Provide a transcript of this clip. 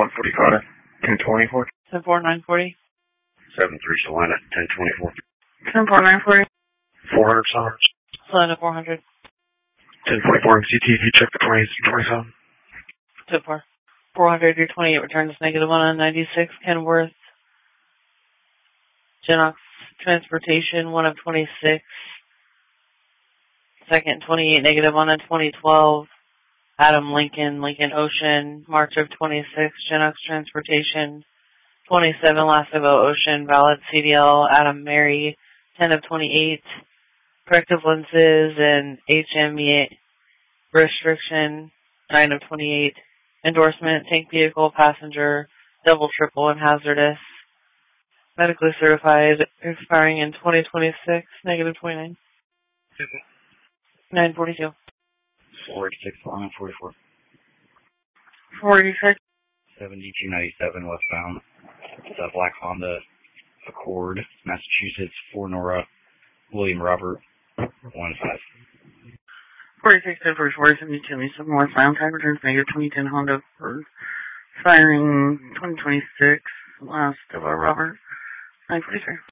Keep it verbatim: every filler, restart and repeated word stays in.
one forty Carter, ten twenty-four. ten four, nine forty. seven three Salina, ten twenty-four. ten four, nine forty. four hundred Summers. Salina, four hundred. ten forty-four M C T, if you check the twenty twenty-seven. ten four. four hundred, your twenty-eight returns negative one on ninety-six. Kenworth. Genox Transportation, one of twenty-six. Second, twenty-eight, negative one on twenty twelve. Adam Lincoln, Lincoln Ocean, March of twenty-six. Genox Transportation, twenty-seven, last of Ocean, valid C D L. Adam Mary, ten of twenty-eight. Corrective lenses and H M E restriction, nine of twenty-eight. Endorsement, tank vehicle, passenger, double, triple, and hazardous. Medically certified, expiring in twenty twenty-six, negative twenty-nine. nine forty-two. four eighty-six, line forty-four. four eighty-six. seventy-two ninety-seven westbound. It's a black Honda Accord, Massachusetts, for Nora, William Robert, one five. forty-six, ten forty-four, seventy-two, seven westbound, time returns negative twenty ten Honda Accord, expiring twenty twenty-six, last of our Robert, nine forty-three.